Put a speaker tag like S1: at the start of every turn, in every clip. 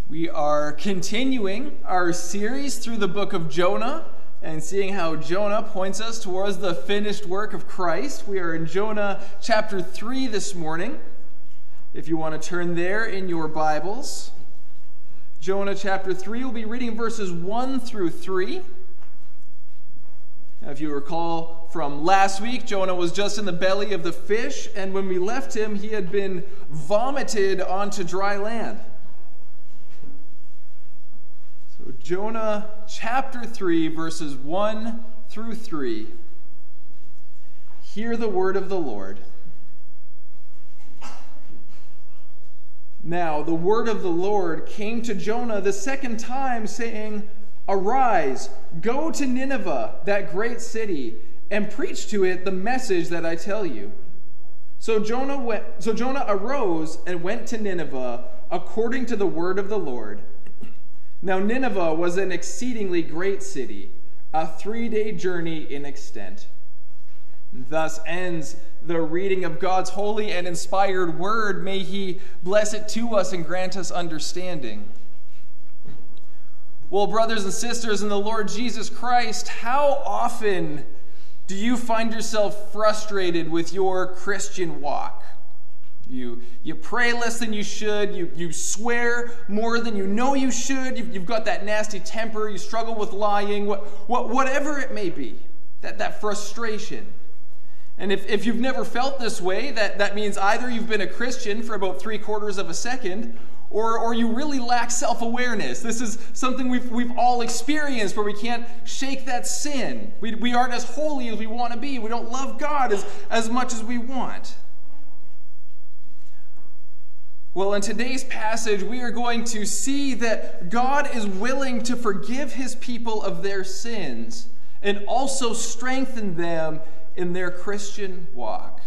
S1: We are continuing our series through the book of Jonah and seeing how Jonah points us towards the finished work of Christ. We are in Jonah chapter 3 this morning. If you want to turn there in your Bibles. Jonah chapter 3, we'll be reading verses 1 through 3. Now, if you recall from last week, Jonah was just in the belly of the fish, and when we left him, he had been vomited onto dry land. So Jonah chapter 3, verses 1 through 3. Hear the word of the Lord. Now the word of the Lord came to Jonah the second time, saying, "Arise, go to Nineveh, that great city, and preach to it the message that I tell you." So Jonah arose and went to Nineveh according to the word of the Lord. Now Nineveh was an exceedingly great city, a 3-day journey in extent. Thus ends the reading of God's holy and inspired word. May He bless it to us and grant us understanding. Well, brothers and sisters in the Lord Jesus Christ, how often do you find yourself frustrated with your Christian walk? You pray less than you should. You swear more than you know you should. You've got that nasty temper. You struggle with lying. Whatever it may be, that frustration. And if you've never felt this way, that means either you've been a Christian for about 3/4 of a second, or you really lack self-awareness. This is something we've all experienced, where we can't shake that sin. We aren't as holy as we want to be. We don't love God as much as we want. Well, in today's passage, we are going to see that God is willing to forgive His people of their sins and also strengthen them in their Christian walk.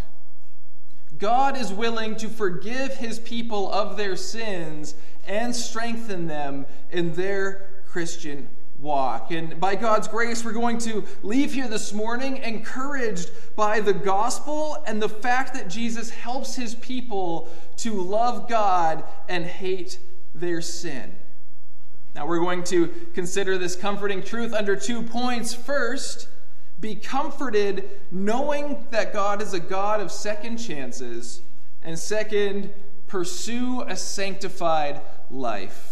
S1: God is willing to forgive His people of their sins and strengthen them in their Christian walk. And by God's grace, we're going to leave here this morning encouraged by the gospel and the fact that Jesus helps His people to love God and hate their sin. Now, we're going to consider this comforting truth under 2 points. First, be comforted knowing that God is a God of second chances. And second, pursue a sanctified life.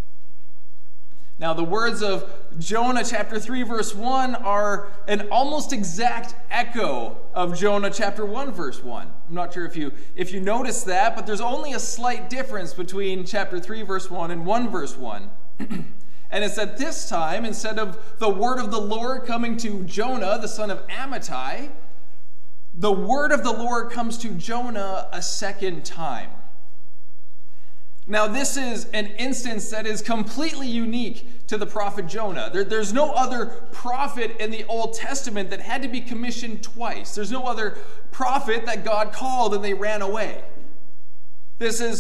S1: Now, the words of Jonah chapter 3, verse 1 are an almost exact echo of Jonah chapter 1, verse 1. I'm not sure if you noticed that, but there's only a slight difference between chapter 3, verse 1 and 1, verse 1. And it's that this time, instead of the word of the Lord coming to Jonah, the son of Amittai, the word of the Lord comes to Jonah a second time. Now, this is an instance that is completely unique to the prophet Jonah. There's no other prophet in the Old Testament that had to be commissioned twice. There's no other prophet that God called and they ran away. This is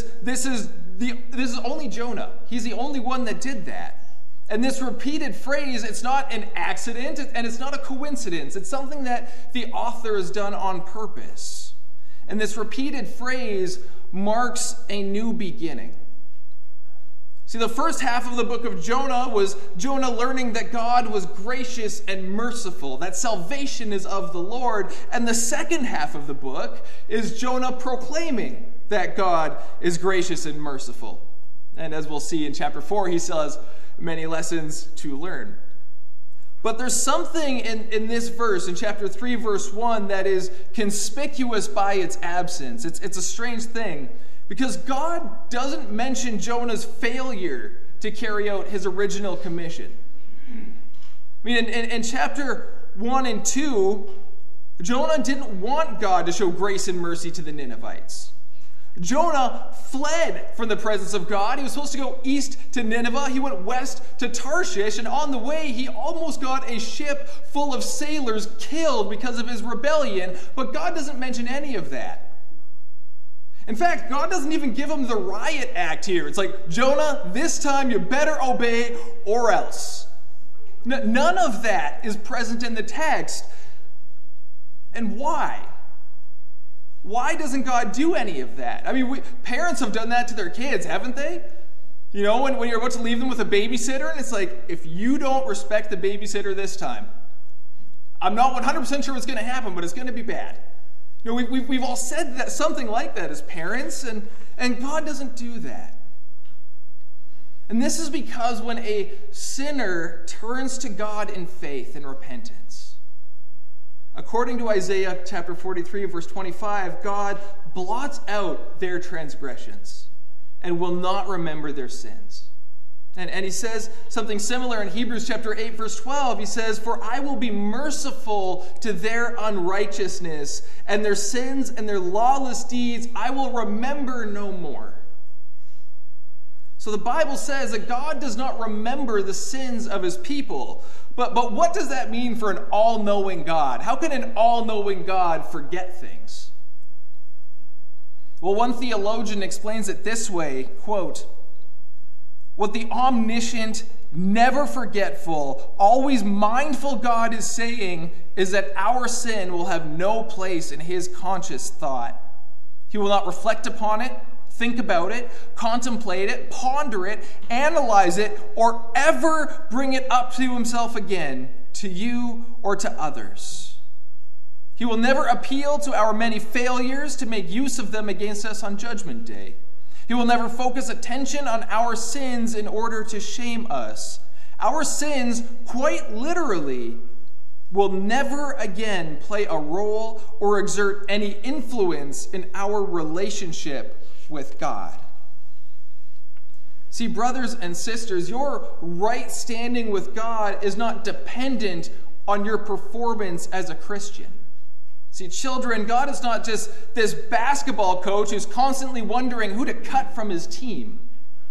S1: only Jonah. He's the only one that did that. And this repeated phrase, it's not an accident and it's not a coincidence. It's something that the author has done on purpose. And this repeated phrase marks a new beginning. See, the first half of the book of Jonah was Jonah learning that God was gracious and merciful, that salvation is of the Lord. And the second half of the book is Jonah proclaiming that God is gracious and merciful. And as we'll see in chapter 4, he still has many lessons to learn. But there's something in this verse, in chapter 3, verse 1, that is conspicuous by its absence. It's a strange thing, because God doesn't mention Jonah's failure to carry out his original commission. I mean, in chapter 1 and 2, Jonah didn't want God to show grace and mercy to the Ninevites. Jonah fled from the presence of God. He was supposed to go east to Nineveh. He went west to Tarshish, and on the way, he almost got a ship full of sailors killed because of his rebellion, but God doesn't mention any of that. In fact, God doesn't even give him the riot act here. It's like, Jonah, this time you better obey or else. None of that is present in the text. And why? Why doesn't God do any of that? I mean, parents have done that to their kids, haven't they? You know, when you're about to leave them with a babysitter, and it's like, if you don't respect the babysitter this time, I'm not 100% sure what's going to happen, but it's going to be bad. You know, we've all said that, something like that as parents, and God doesn't do that. And this is because when a sinner turns to God in faith and repentance, according to Isaiah chapter 43, verse 25, God blots out their transgressions and will not remember their sins. And he says something similar in Hebrews chapter 8, verse 12. He says, "For I will be merciful to their unrighteousness, and their sins and their lawless deeds I will remember no more." So the Bible says that God does not remember the sins of his people. But what does that mean for an all-knowing God? How can an all-knowing God forget things? Well, one theologian explains it this way, quote, "What the omniscient, never forgetful, always mindful God is saying is that our sin will have no place in his conscious thought. He will not reflect upon it, think about it, contemplate it, ponder it, analyze it, or ever bring it up to himself again, to you or to others. He will never appeal to our many failures to make use of them against us on Judgment Day. He will never focus attention on our sins in order to shame us. Our sins, quite literally, will never again play a role or exert any influence in our relationship with God." See, brothers and sisters, your right standing with God is not dependent on your performance as a Christian. See, children, God is not just this basketball coach who's constantly wondering who to cut from his team.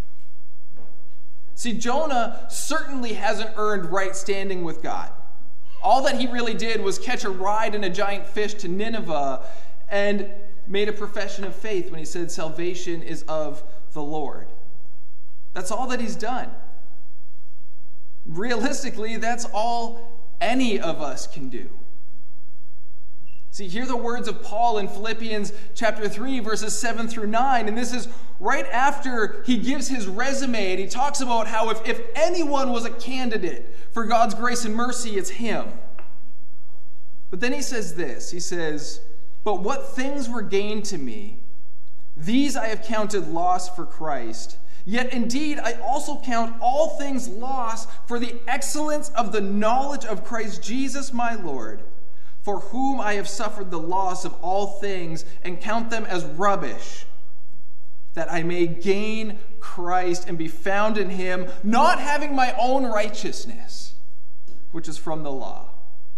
S1: See, Jonah certainly hasn't earned right standing with God. All that he really did was catch a ride in a giant fish to Nineveh and made a profession of faith when he said salvation is of the Lord. That's all that he's done. Realistically, that's all any of us can do. See, hear the words of Paul in Philippians chapter 3, verses 7 through 9. And this is right after he gives his resume, and he talks about how if anyone was a candidate for God's grace and mercy, it's him. But then he says this. He says, "But what things were gained to me, these I have counted loss for Christ. Yet indeed I also count all things loss for the excellence of the knowledge of Christ Jesus my Lord, for whom I have suffered the loss of all things and count them as rubbish, that I may gain Christ and be found in him, not having my own righteousness, which is from the law,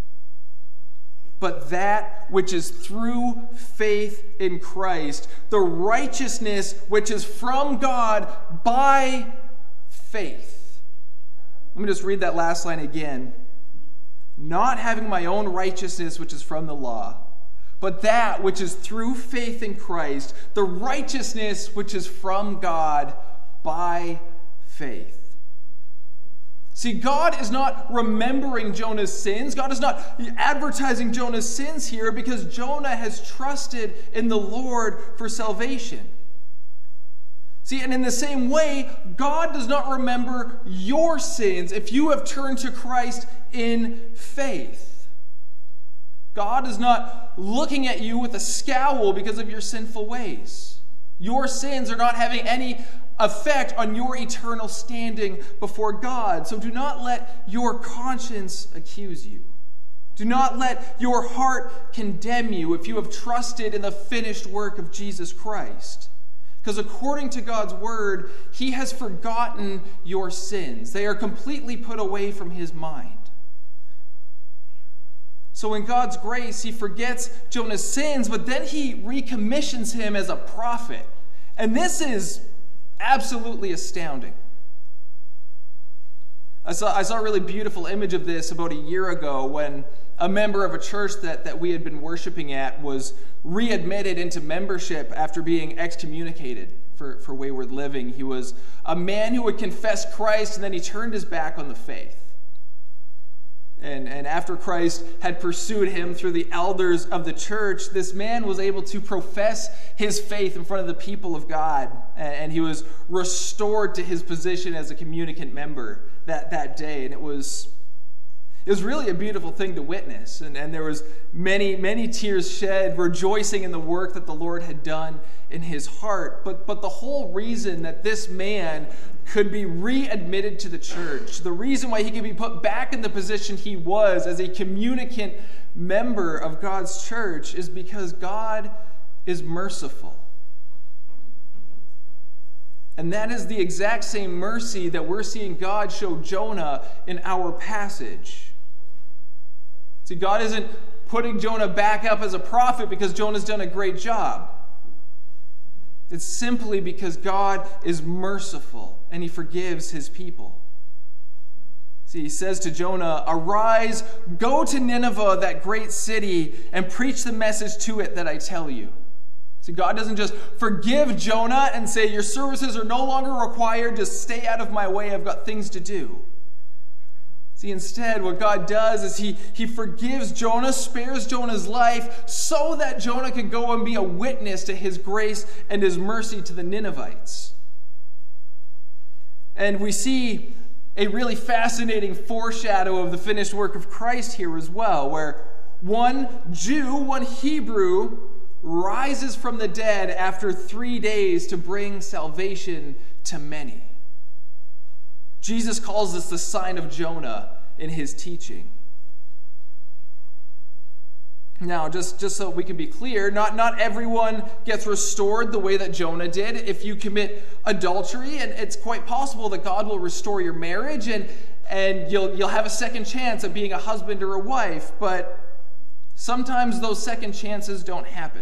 S1: but that which is through faith in Christ, the righteousness which is from God by faith." Let me just read that last line again. "Not having my own righteousness which is from the law, but that which is through faith in Christ, the righteousness which is from God by faith." See, God is not remembering Jonah's sins. God is not advertising Jonah's sins here because Jonah has trusted in the Lord for salvation. See, and in the same way, God does not remember your sins if you have turned to Christ in faith. God is not looking at you with a scowl because of your sinful ways. Your sins are not having any effect on your eternal standing before God. So do not let your conscience accuse you. Do not let your heart condemn you if you have trusted in the finished work of Jesus Christ. Because according to God's word, he has forgotten your sins. They are completely put away from his mind. So in God's grace, he forgets Jonah's sins, but then he recommissions him as a prophet. And this is absolutely astounding. I saw a really beautiful image of this about a year ago when a member of a church that we had been worshiping at was readmitted into membership after being excommunicated for wayward living. He was a man who would confess Christ, and then he turned his back on the faith. And after Christ had pursued him through the elders of the church, this man was able to profess his faith in front of the people of God. And he was restored to his position as a communicant member that day. And it was really a beautiful thing to witness. And there was many tears shed, rejoicing in the work that the Lord had done in his heart. But the whole reason that this man could be readmitted to the church, the reason why he could be put back in the position he was as a communicant member of God's church, is because God is merciful. And that is the exact same mercy that we're seeing God show Jonah in our passage. See, God isn't putting Jonah back up as a prophet because Jonah's done a great job. It's simply because God is merciful and he forgives his people. See, he says to Jonah, "Arise, go to Nineveh, that great city, and preach the message to it that I tell you." See, God doesn't just forgive Jonah and say, "Your services are no longer required, just stay out of my way, I've got things to do." See, instead, what God does is he forgives Jonah, spares Jonah's life, so that Jonah could go and be a witness to his grace and his mercy to the Ninevites. And we see a really fascinating foreshadow of the finished work of Christ here as well, where one Jew, one Hebrew, rises from the dead after 3 days to bring salvation to many. Jesus calls this the sign of Jonah in his teaching. Now, just so we can be clear, not everyone gets restored the way that Jonah did. If you commit adultery, and it's quite possible that God will restore your marriage, and you'll have a second chance at being a husband or a wife, but sometimes those second chances don't happen.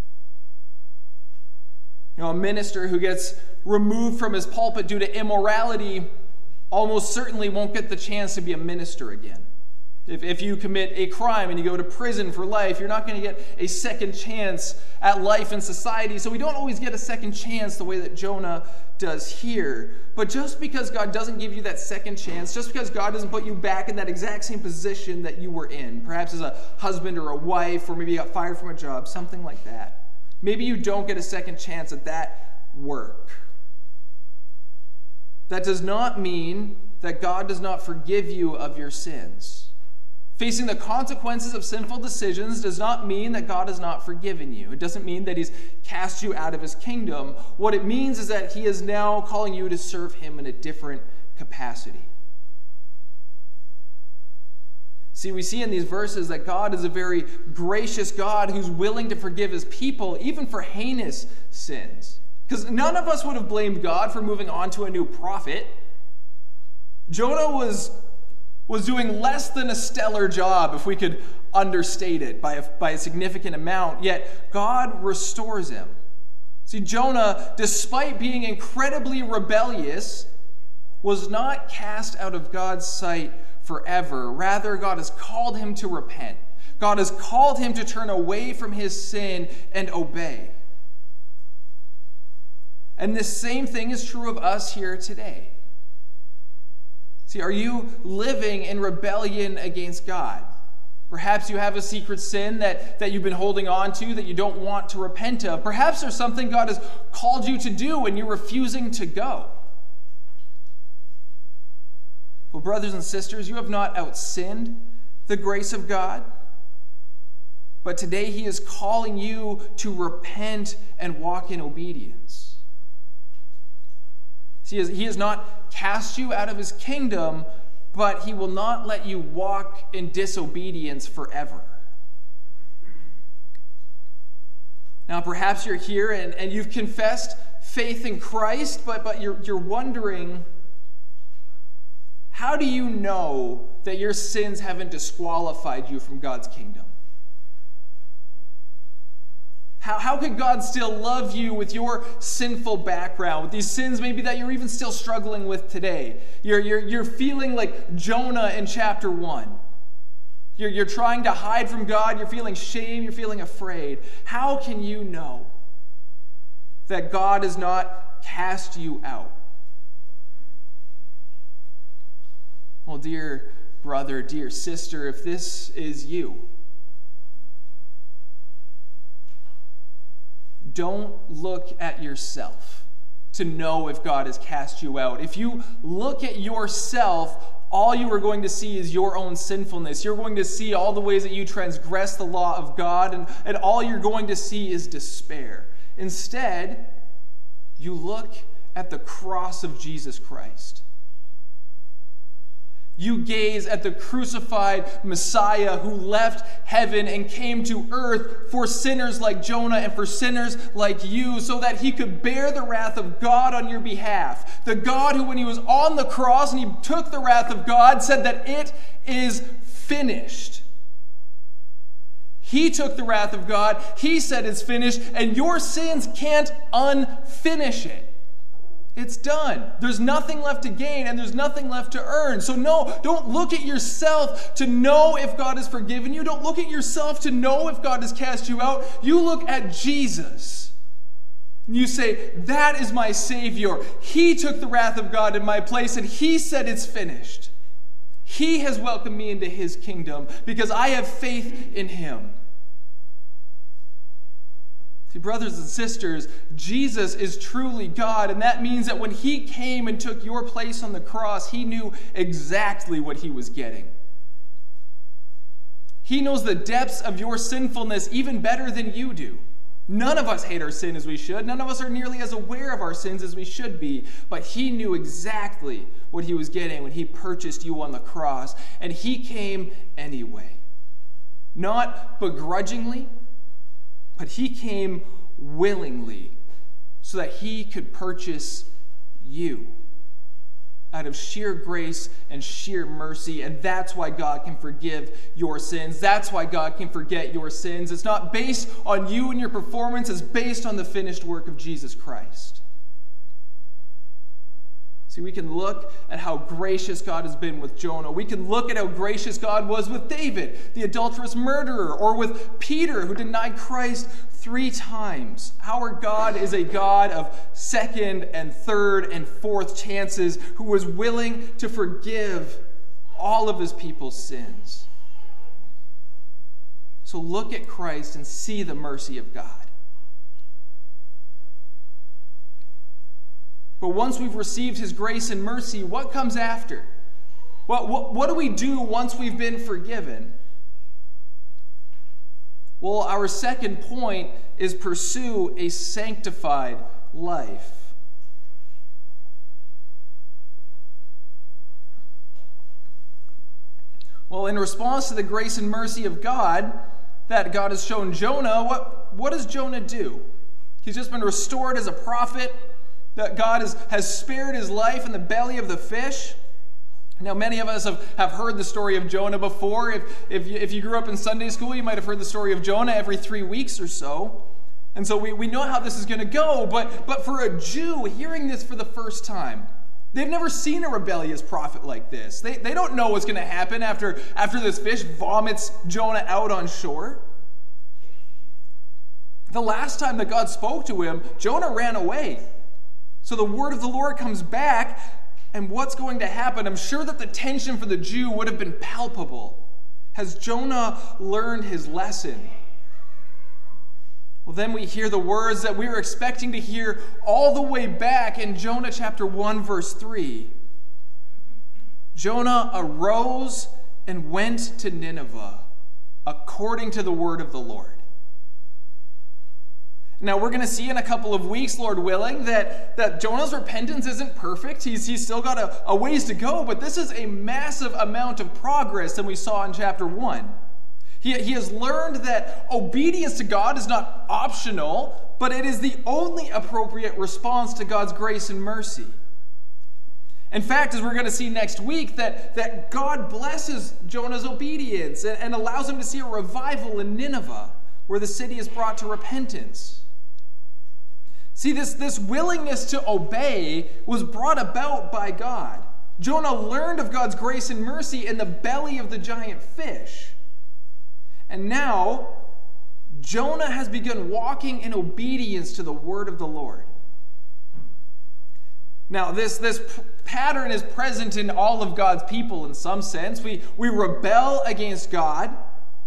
S1: A minister who gets removed from his pulpit due to immorality almost certainly won't get the chance to be a minister again. If you commit a crime and you go to prison for life, you're not going to get a second chance at life in society. So we don't always get a second chance the way that Jonah does here. But just because God doesn't give you that second chance, just because God doesn't put you back in that exact same position that you were in, perhaps as a husband or a wife, or maybe you got fired from a job, something like that. Maybe you don't get a second chance at that work. That does not mean that God does not forgive you of your sins. Facing the consequences of sinful decisions does not mean that God has not forgiven you. It doesn't mean that he's cast you out of his kingdom. What it means is that he is now calling you to serve him in a different capacity. See, we see in these verses that God is a very gracious God who's willing to forgive his people, even for heinous sins. Because none of us would have blamed God for moving on to a new prophet. Jonah was doing less than a stellar job, if we could understate it by a significant amount, yet God restores him. See, Jonah, despite being incredibly rebellious, was not cast out of God's sight forever. Rather, God has called him to repent. God has called him to turn away from his sin and obey. And this same thing is true of us here today. See, are you living in rebellion against God? Perhaps you have a secret sin that you've been holding on to that you don't want to repent of. Perhaps there's something God has called you to do and you're refusing to go. Well, brothers and sisters, you have not outsinned the grace of God. But today he is calling you to repent and walk in obedience. See, he has not cast you out of his kingdom, but he will not let you walk in disobedience forever. Now, perhaps you're here and you've confessed faith in Christ, but you're wondering, how do you know that your sins haven't disqualified you from God's kingdom? How could God still love you with your sinful background, with these sins maybe that you're even still struggling with today? You're feeling like Jonah in chapter 1. You're trying to hide from God. You're feeling shame. You're feeling afraid. How can you know that God has not cast you out? Well, dear brother, dear sister, if this is you, don't look at yourself to know if God has cast you out. If you look at yourself, all you are going to see is your own sinfulness. You're going to see all the ways that you transgress the law of God, and all you're going to see is despair. Instead, you look at the cross of Jesus Christ. You gaze at the crucified Messiah who left heaven and came to earth for sinners like Jonah and for sinners like you, so that he could bear the wrath of God on your behalf. The God who, when he was on the cross and he took the wrath of God, said that it is finished. He took the wrath of God. He said it's finished, and your sins can't unfinish it. It's done. There's nothing left to gain, and there's nothing left to earn. So no, don't look at yourself to know if God has forgiven you. Don't look at yourself to know if God has cast you out. You look at Jesus. And you say, that is my Savior. He took the wrath of God in my place, and he said it's finished. He has welcomed me into his kingdom because I have faith in him. See, brothers and sisters, Jesus is truly God, and that means that when he came and took your place on the cross, he knew exactly what he was getting. He knows the depths of your sinfulness even better than you do. None of us hate our sin as we should. None of us are nearly as aware of our sins as we should be. But he knew exactly what he was getting when he purchased you on the cross, and he came anyway. Not begrudgingly, but he came willingly so that he could purchase you out of sheer grace and sheer mercy. And that's why God can forgive your sins. That's why God can forget your sins. It's not based on you and your performance. It's based on the finished work of Jesus Christ. See, we can look at how gracious God has been with Jonah. We can look at how gracious God was with David, the adulterous murderer, or with Peter, who denied Christ 3 times. Our God is a God of second and third and fourth chances, who was willing to forgive all of his people's sins. So look at Christ and see the mercy of God. But once we've received his grace and mercy, what comes after? What do we do once we've been forgiven? Well, our second point is pursue a sanctified life. Well, in response to the grace and mercy of God that God has shown Jonah, what does Jonah do? He's just been restored as a prophet, that God has spared his life in the belly of the fish. Now, many of us have heard the story of Jonah before. If you grew up in Sunday school, you might have heard the story of Jonah every 3 weeks or so. And so we know how this is going to go. But for a Jew, hearing this for the first time, they've never seen a rebellious prophet like this. They don't know what's going to happen after this fish vomits Jonah out on shore. The last time that God spoke to him, Jonah ran away. So the word of the Lord comes back, and what's going to happen? I'm sure that the tension for the Jew would have been palpable. Has Jonah learned his lesson? Well, then we hear the words that we were expecting to hear all the way back in Jonah chapter 1, verse 3. Jonah arose and went to Nineveh according to the word of the Lord. Now, we're going to see in a couple of weeks, Lord willing, that Jonah's repentance isn't perfect. He's still got a ways to go, but this is a massive amount of progress than we saw in chapter 1. He has learned that obedience to God is not optional, but it is the only appropriate response to God's grace and mercy. In fact, as we're going to see next week, that God blesses Jonah's obedience and allows him to see a revival in Nineveh, where the city is brought to repentance. See, this willingness to obey was brought about by God. Jonah learned of God's grace and mercy in the belly of the giant fish. And now, Jonah has begun walking in obedience to the word of the Lord. Now, this pattern is present in all of God's people in some sense. We rebel against God.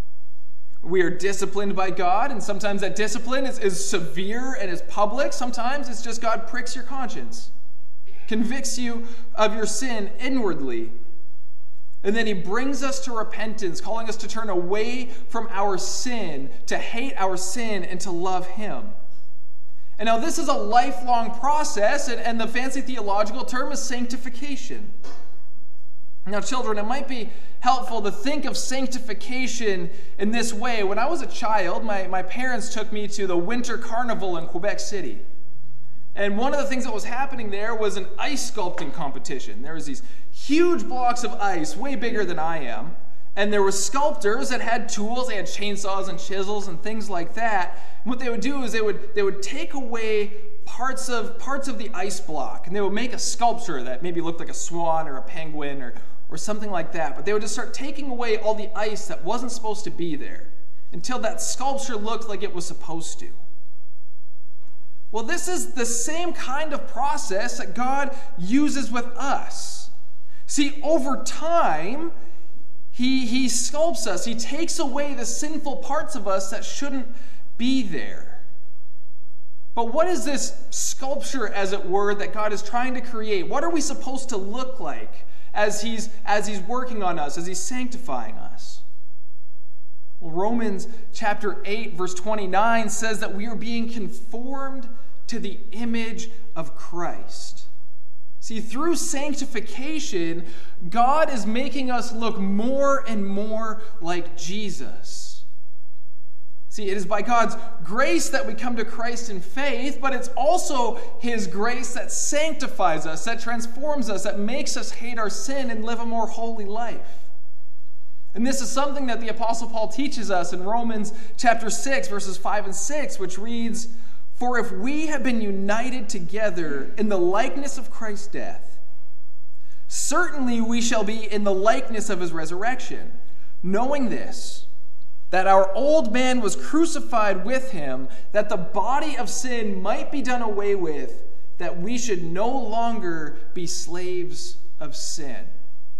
S1: We are disciplined by God, and sometimes that discipline is severe and is public. Sometimes it's just God pricks your conscience, convicts you of your sin inwardly. And then he brings us to repentance, calling us to turn away from our sin, to hate our sin, and to love him. And now this is a lifelong process, and the fancy theological term is sanctification. Now, children, it might be helpful to think of sanctification in this way. When I was a child, my parents took me to the Winter Carnival in Quebec City. And one of the things that was happening there was an ice sculpting competition. There was these huge blocks of ice, way bigger than I am. And there were sculptors that had tools. They had chainsaws and chisels and things like that. And what they would do is they would take away parts of the ice block, and they would make a sculpture that maybe looked like a swan or a penguin or something like that. But they would just start taking away all the ice that wasn't supposed to be there until that sculpture looked like it was supposed to. Well, this is the same kind of process that God uses with us. See, over time, He sculpts us. He takes away the sinful parts of us that shouldn't be there. But what is this sculpture, as it were, that God is trying to create? What are we supposed to look like as He's working on us, as He's sanctifying us? Well, Romans chapter 8, verse 29 says that we are being conformed to the image of Christ. See, through sanctification, God is making us look more and more like Jesus. See, it is by God's grace that we come to Christ in faith, but it's also His grace that sanctifies us, that transforms us, that makes us hate our sin and live a more holy life. And this is something that the Apostle Paul teaches us in Romans chapter 6, verses 5 and 6, which reads, "For if we have been united together in the likeness of Christ's death, certainly we shall be in the likeness of His resurrection, knowing this, that our old man was crucified with Him, that the body of sin might be done away with, that we should no longer be slaves of sin."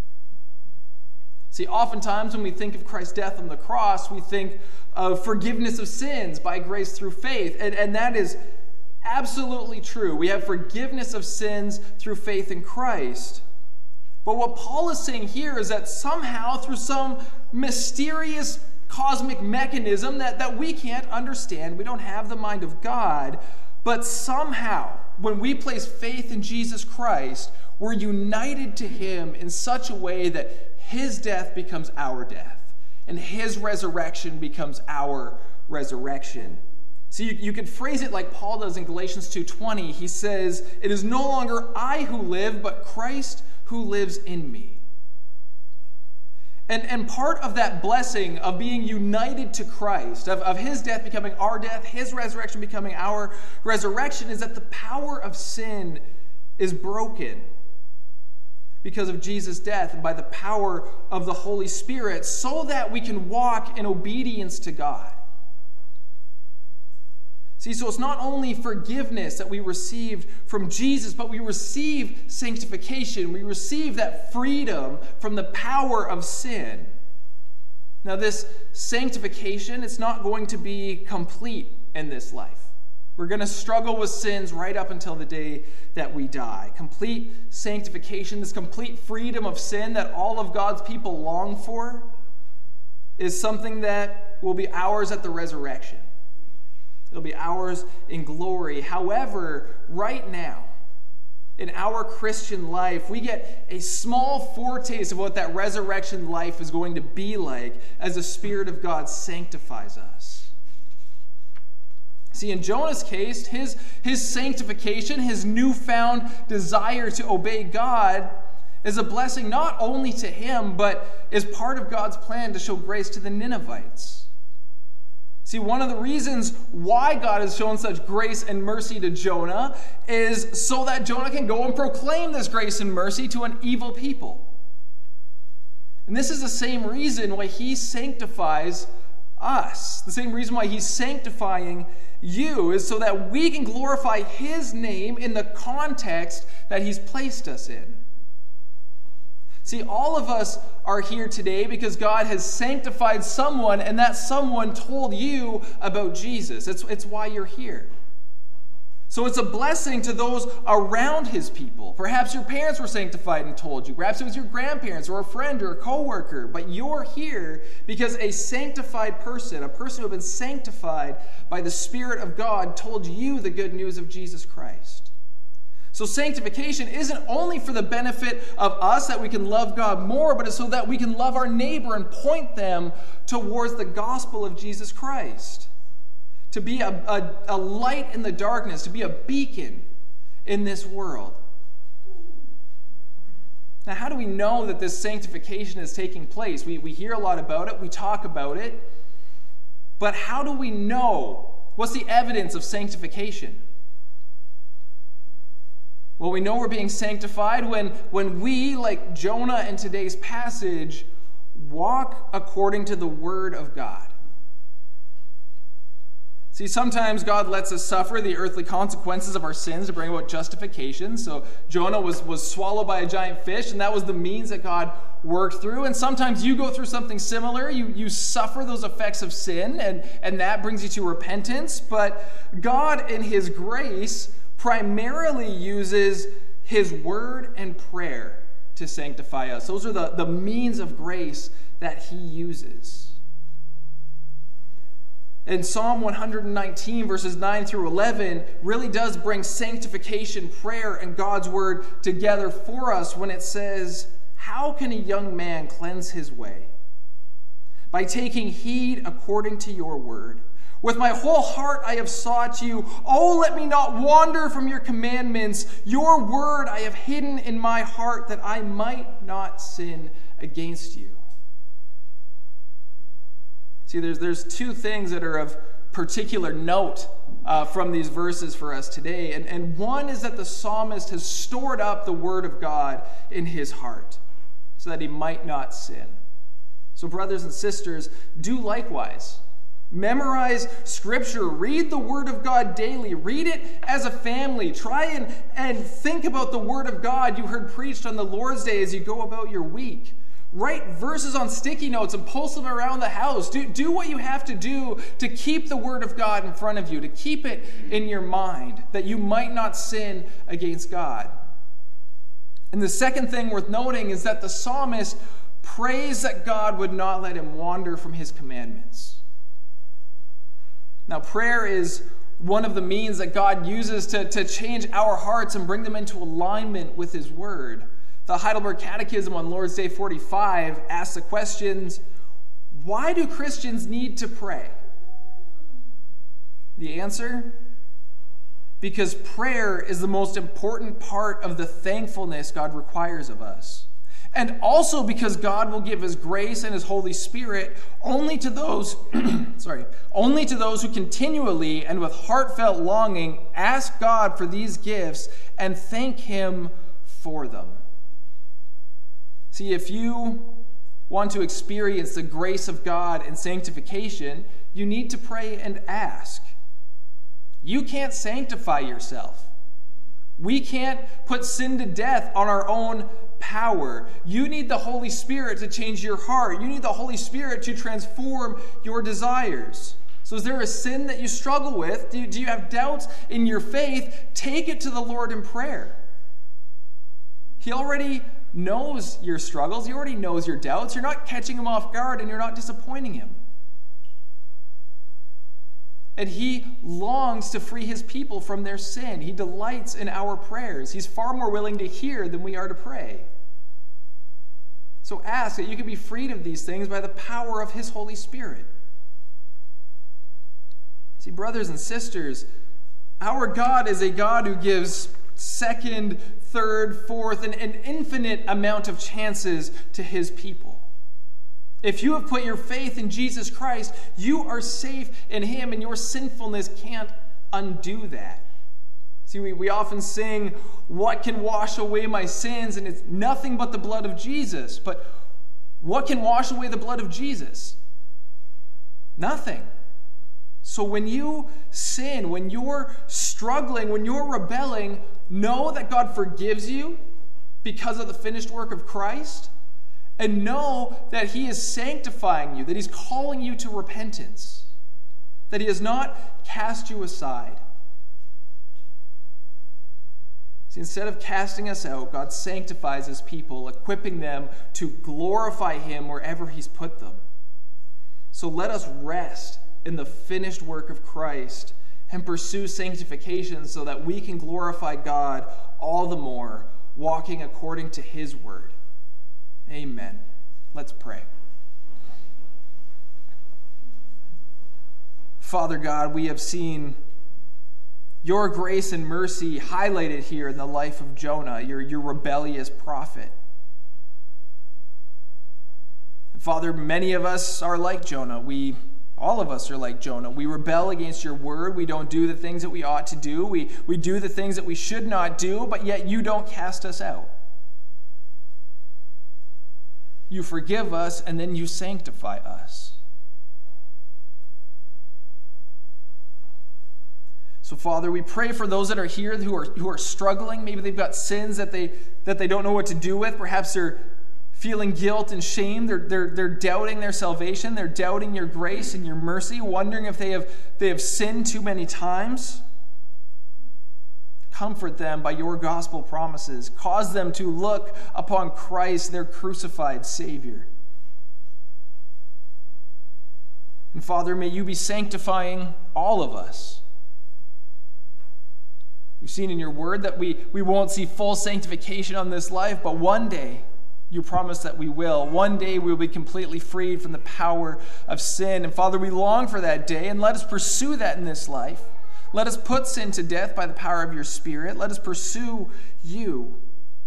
S1: See, oftentimes when we think of Christ's death on the cross, we think of forgiveness of sins by grace through faith. And that is absolutely true. We have forgiveness of sins through faith in Christ. But what Paul is saying here is that somehow, through some mysterious cosmic mechanism that we can't understand, we don't have the mind of God, but somehow, when we place faith in Jesus Christ, we're united to Him in such a way that His death becomes our death, and His resurrection becomes our resurrection. So you could phrase it like Paul does in Galatians 2:20. He says, "It is no longer I who live, but Christ who lives in me." And part of that blessing of being united to Christ, of His death becoming our death, His resurrection becoming our resurrection, is that the power of sin is broken because of Jesus' death and by the power of the Holy Spirit, so that we can walk in obedience to God. See, so it's not only forgiveness that we received from Jesus, but we receive sanctification. We receive that freedom from the power of sin. Now, this sanctification, it's not going to be complete in this life. We're going to struggle with sins right up until the day that we die. Complete sanctification, this complete freedom of sin that all of God's people long for, is something that will be ours at the resurrection. It'll be ours in glory. However, right now, in our Christian life, we get a small foretaste of what that resurrection life is going to be like as the Spirit of God sanctifies us. See, in Jonah's case, his sanctification, his newfound desire to obey God, is a blessing not only to him, but is part of God's plan to show grace to the Ninevites. See, one of the reasons why God has shown such grace and mercy to Jonah is so that Jonah can go and proclaim this grace and mercy to an evil people. And this is the same reason why he sanctifies us. The same reason why he's sanctifying you is so that we can glorify his name in the context that he's placed us in. See, all of us are here today because God has sanctified someone, and that someone told you about Jesus. It's why you're here. So it's a blessing to those around his people. Perhaps your parents were sanctified and told you. Perhaps it was your grandparents or a friend or a coworker. But you're here because a sanctified person, a person who had been sanctified by the Spirit of God, told you the good news of Jesus Christ. So sanctification isn't only for the benefit of us that we can love God more, but it's so that we can love our neighbor and point them towards the gospel of Jesus Christ. To be a light in the darkness, to be a beacon in this world. Now, how do we know that this sanctification is taking place? We hear a lot about it, we talk about it, but how do we know? What's the evidence of sanctification? Well, we know we're being sanctified when we, like Jonah in today's passage, walk according to the Word of God. See, sometimes God lets us suffer the earthly consequences of our sins to bring about justification. So Jonah was swallowed by a giant fish, and that was the means that God worked through. And sometimes you go through something similar. You suffer those effects of sin, and that brings you to repentance. But God, in his grace, primarily uses his word and prayer to sanctify us. Those are the means of grace that he uses. And Psalm 119, verses 9 through 11, really does bring sanctification, prayer, and God's word together for us when it says, "How can a young man cleanse his way? By taking heed according to your word. With my whole heart I have sought you. Oh, let me not wander from your commandments. Your word I have hidden in my heart that I might not sin against you." See, there's two things that are of particular note from these verses for us today. And one is that the psalmist has stored up the word of God in his heart so that he might not sin. So brothers and sisters, do likewise. Memorize Scripture. Read the Word of God daily. Read it as a family. Try and think about the Word of God you heard preached on the Lord's Day as you go about your week. Write verses on sticky notes and post them around the house. Do what you have to do to keep the Word of God in front of you, to keep it in your mind, that you might not sin against God. And the second thing worth noting is that the psalmist prays that God would not let him wander from his commandments. Now, prayer is one of the means that God uses to change our hearts and bring them into alignment with his word. The Heidelberg Catechism on Lord's Day 45 asks the questions, why do Christians need to pray? The answer? Because prayer is the most important part of the thankfulness God requires of us. And also because God will give his grace and his Holy Spirit only to those, only to those who continually and with heartfelt longing ask God for these gifts and thank him for them. See, if you want to experience the grace of God and sanctification, you need to pray and ask. You can't sanctify yourself. We can't put sin to death on our own power. You need the Holy Spirit to change your heart. You need the Holy Spirit to transform your desires. So is there a sin that you struggle with? Do you have doubts in your faith? Take it to the Lord in prayer. He already knows your struggles. He already knows your doubts. You're not catching him off guard and you're not disappointing him. And he longs to free his people from their sin. He delights in our prayers. He's far more willing to hear than we are to pray. So ask that you can be freed of these things by the power of his Holy Spirit. See, brothers and sisters, our God is a God who gives second, third, fourth, and an infinite amount of chances to his people. If you have put your faith in Jesus Christ, you are safe in him, and your sinfulness can't undo that. See, we often sing, "What can wash away my sins?" And it's nothing but the blood of Jesus. But what can wash away the blood of Jesus? Nothing. So when you sin, when you're struggling, when you're rebelling, know that God forgives you because of the finished work of Christ, and know that he is sanctifying you, that he's calling you to repentance, that he has not cast you aside. See, instead of casting us out, God sanctifies his people, equipping them to glorify him wherever he's put them. So let us rest in the finished work of Christ and pursue sanctification so that we can glorify God all the more, walking according to his word. Amen. Let's pray. Father God, we have seen your grace and mercy highlighted here in the life of Jonah, your rebellious prophet. Father, many of us are like Jonah. All of us are like Jonah. We rebel against your word. We don't do the things that we ought to do. We do the things that we should not do, but yet you don't cast us out. You forgive us, and then you sanctify us. So, Father, we pray for those that are here who are struggling. Maybe they've got sins that they don't know what to do with. Perhaps they're feeling guilt and shame. They're doubting their salvation. They're doubting your grace and your mercy, wondering if they have sinned too many times. Comfort them by your gospel promises. Cause them to look upon Christ, their crucified Savior. And Father, may you be sanctifying all of us. We've seen in your word that we won't see full sanctification on this life, but one day you promise that we will. One day we will be completely freed from the power of sin. And Father, we long for that day, and let us pursue that in this life. Let us put sin to death by the power of your Spirit. Let us pursue you.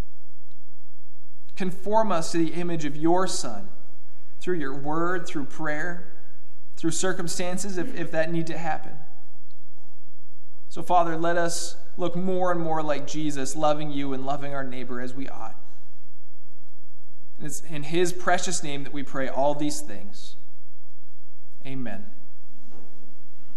S1: Conform us to the image of your Son through your word, through prayer, through circumstances if that need to happen. So, Father, let us look more and more like Jesus, loving you and loving our neighbor as we ought. And it's in his precious name that we pray all these things. Amen.